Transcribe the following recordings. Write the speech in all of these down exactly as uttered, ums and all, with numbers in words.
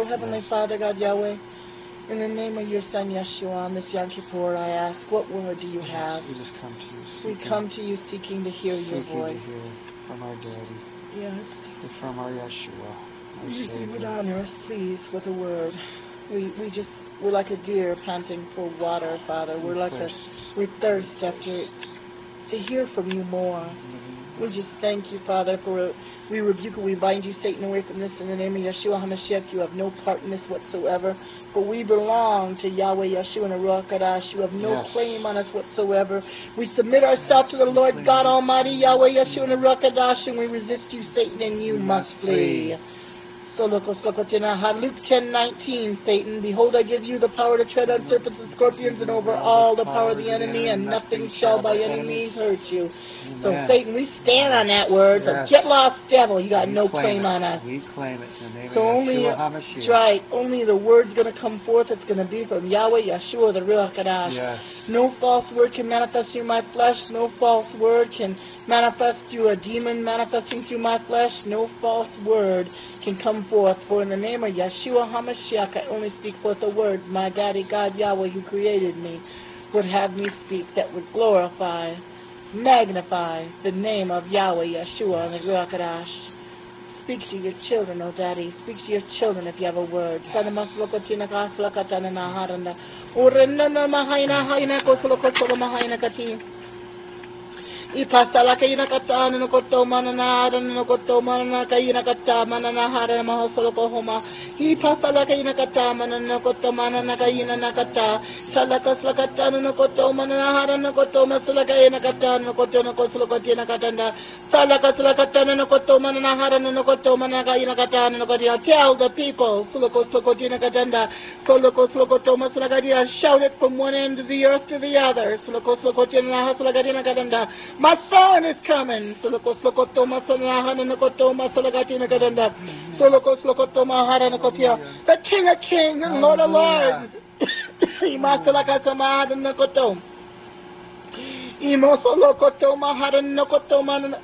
Oh, Heavenly yes. Father, God, Yahweh, in the name of your Son, Yeshua, on this Yom Kippur, I ask, what word do you yes, have? We just come to you. Seeking, we come to you seeking to hear your seeking voice. to hear from our Daddy. Yes. And from our Yeshua, our you, Savior. You would honor us, please, with a word. We we just, we're like a deer panting for water, Father. We're we like thirst. a, we thirst after, to hear from you more. Mm-hmm. We just thank you, Father, for, we rebuke and we bind you, Satan, away from this in the name of Yeshua HaMashiach. You have no part in this whatsoever. For we belong to Yahweh, Yeshua, and the Ruach Hadash. You have no yes. claim on us whatsoever. We submit ourselves to the Lord God Almighty, Yahweh, Yeshua, and the Ruach Hadash, and we resist you, Satan, and you, you must flee. flee. So Luke ten nineteen, Satan, behold, I give you the power to tread on serpents and scorpions and over all the power of the enemy, and nothing shall by any means hurt you. Amen. So Satan, we stand on that word. Yes. So get lost, devil. You got we no claim, claim on us. We claim it in the name so of only, Yeshua HaMashiach. That's right. Only the word's going to come forth. It's going to be from Yahweh, Yeshua, the Ruach Hadash. Yes. No false word can manifest through my flesh. No false word can manifest through a demon manifesting through my flesh. No false word can come forth. For in the name of Yeshua HaMashiach, I only speak forth the words my Daddy God Yahweh, who created me, would have me speak, that would glorify, magnify the name of Yahweh, Yeshua, and the Ruach Hadash. Speak to your children, O Daddy. Speak to your children if you have a word. Ipasala kayo nakatano no koto mananara no koto manana kayo nakata mananahara mahosolo ko huma. Ipasala kayo nakata manana koto manana kayo nakata. Salakas lakatano no koto mananahara no koto masala kayo nakata no koto no koto ko tiya nakatanda. Salakas lakatano no koto mananahara no koto manana kayo nakata no koto. Tell the people sulokos loko tiya nakatanda. Sulokos loko to masala kayo. Shout it from one end of the earth to the other. Sulokos loko tiya nakasala kayo nakatanda. My son is coming. Solokos lokotoma sanahana nakotoma salagati nagadanda. Solokos lokotoma hara nakotia. The King of Kings and Lord of Lords. Imasalakasama hara nakotom. Imosolokotom hara nakotoma.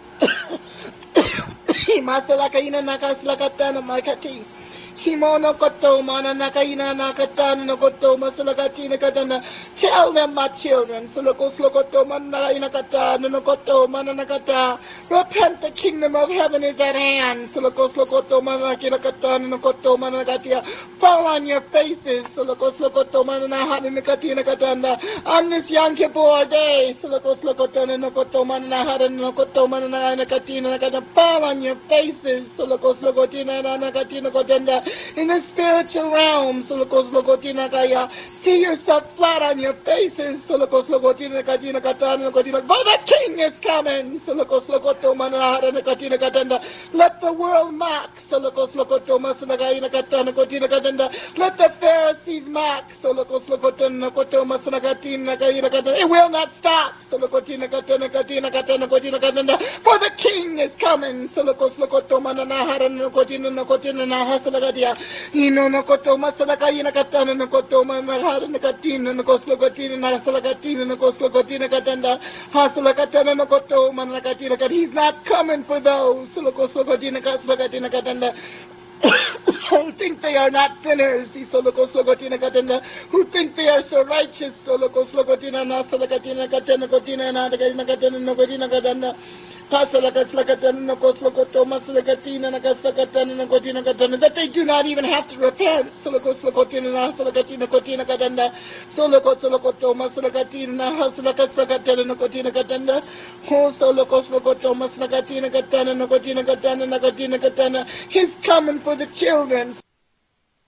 Imasalakaina nakaslakatana makati. Kimono koto mana nakaina nakatana no koto masulagati nakatana. Tell them, my children, sulokos lokoto mana nakatana no koto mana nakata. Repent, the kingdom of heaven is at hand. Sulokos lokoto mana nakatana no koto mana nakatia. Fall on your faces. Sulokos lokoto mana nahana nakati nakatana. On this Yom Kippur day, sulokos lokoto no koto mana nahana no koto mana nakati nakatana. Fall on your faces. Sulokos lokoti nakati nakatana. In the spiritual realm, see yourself flat on your faces. For the King is coming. Let the world mock. Let the Pharisees mock. It will not stop. For the King is coming. Ino no koto masalakaina katana no koto manahara no katina no koslogatina na salagatina no koslogatina katanda hasalakatana no koto manakatina kat. He's not coming for those sulokoslogatina kaslagatina katanda who think they are not sinners, who think they are so righteous, that they do not even have to repent. He's coming for the children.